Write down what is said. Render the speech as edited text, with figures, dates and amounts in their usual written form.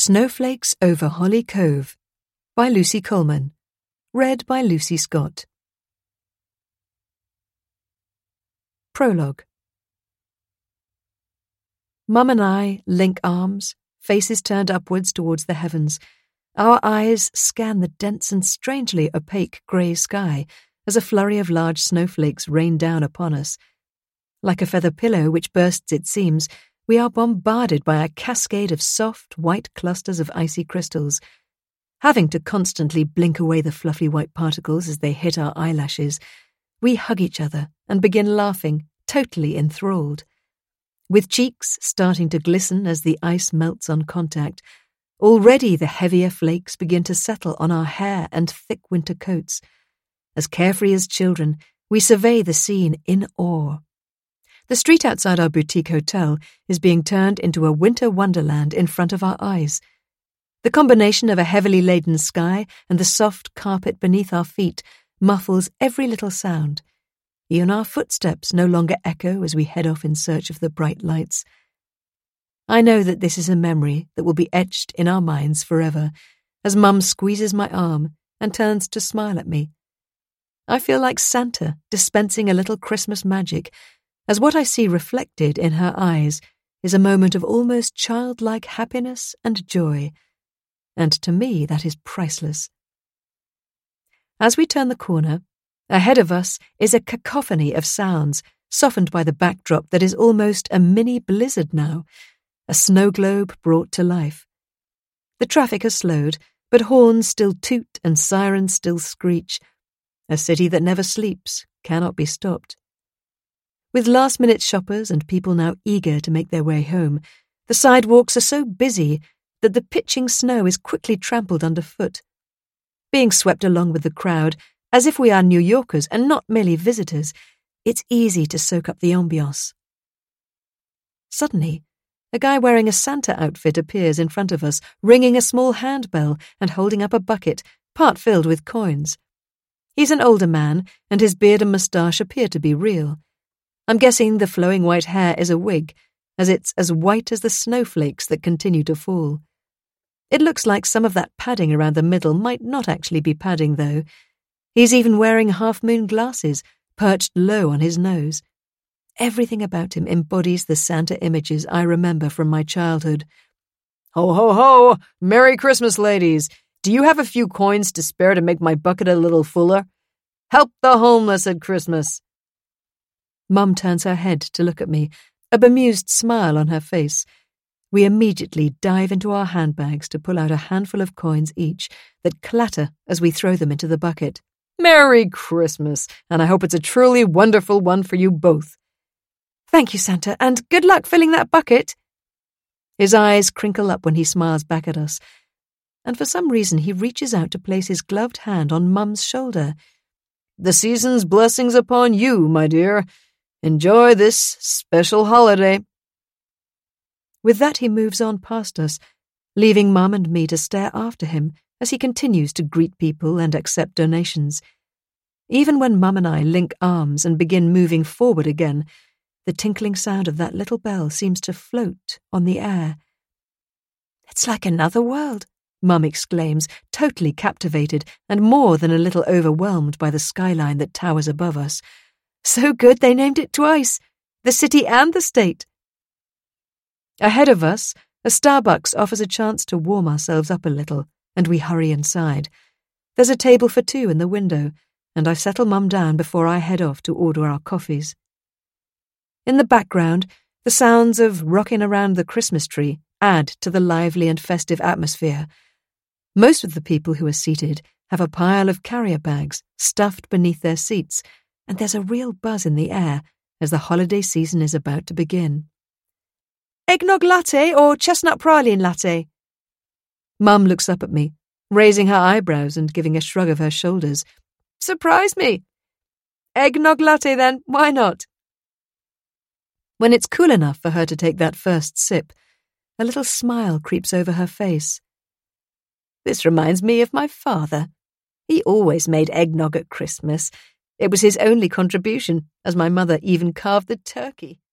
Snowflakes over Holly Cove by Lucy Coleman. Read by Lucy Scott. Prologue. Mum and I link arms, faces turned upwards towards the heavens. Our eyes scan the dense and strangely opaque grey sky as a flurry of large snowflakes rain down upon us. Like a feather pillow which bursts its seams, we are bombarded by a cascade of soft, white clusters of icy crystals. Having to constantly blink away the fluffy white particles as they hit our eyelashes, we hug each other and begin laughing, totally enthralled. With cheeks starting to glisten as the ice melts on contact, already the heavier flakes begin to settle on our hair and thick winter coats. As carefree as children, we survey the scene in awe. The street outside our boutique hotel is being turned into a winter wonderland in front of our eyes. The combination of a heavily laden sky and the soft carpet beneath our feet muffles every little sound. Even our footsteps no longer echo as we head off in search of the bright lights. I know that this is a memory that will be etched in our minds forever, as Mum squeezes my arm and turns to smile at me. I feel like Santa dispensing a little Christmas magic, as what I see reflected in her eyes is a moment of almost childlike happiness and joy, and to me that is priceless. As we turn the corner, ahead of us is a cacophony of sounds, softened by the backdrop that is almost a mini blizzard now, a snow globe brought to life. The traffic has slowed, but horns still toot and sirens still screech. A city that never sleeps cannot be stopped. With last-minute shoppers and people now eager to make their way home, the sidewalks are so busy that the pitching snow is quickly trampled underfoot. Being swept along with the crowd, as if we are New Yorkers and not merely visitors, it's easy to soak up the ambiance. Suddenly, a guy wearing a Santa outfit appears in front of us, ringing a small handbell and holding up a bucket, part filled with coins. He's an older man, and his beard and moustache appear to be real. I'm guessing the flowing white hair is a wig, as it's as white as the snowflakes that continue to fall. It looks like some of that padding around the middle might not actually be padding, though. He's even wearing half-moon glasses, perched low on his nose. Everything about him embodies the Santa images I remember from my childhood. Ho, ho, ho! Merry Christmas, ladies! Do you have a few coins to spare to make my bucket a little fuller? Help the homeless at Christmas! Mum turns her head to look at me, a bemused smile on her face. We immediately dive into our handbags to pull out a handful of coins each that clatter as we throw them into the bucket. Merry Christmas, and I hope it's a truly wonderful one for you both. Thank you, Santa, and good luck filling that bucket. His eyes crinkle up when he smiles back at us, and for some reason he reaches out to place his gloved hand on Mum's shoulder. The season's blessings upon you, my dear. Enjoy this special holiday. With that he moves on past us, leaving Mum and me to stare after him as he continues to greet people and accept donations. Even when Mum and I link arms and begin moving forward again, the tinkling sound of that little bell seems to float on the air. It's like another world, Mum exclaims, totally captivated and more than a little overwhelmed by the skyline that towers above us. So good they named it twice, the city and the state. Ahead of us, a Starbucks offers a chance to warm ourselves up a little, and we hurry inside. There's a table for two in the window, and I settle Mum down before I head off to order our coffees. In the background, the sounds of rocking around the Christmas tree add to the lively and festive atmosphere. Most of the people who are seated have a pile of carrier bags stuffed beneath their seats, and there's a real buzz in the air as the holiday season is about to begin. Eggnog latte or chestnut praline latte? Mum looks up at me, raising her eyebrows and giving a shrug of her shoulders. Surprise me! Eggnog latte then, why not? When it's cool enough for her to take that first sip, a little smile creeps over her face. This reminds me of my father. He always made eggnog at Christmas. It was his only contribution, as my mother even carved the turkey.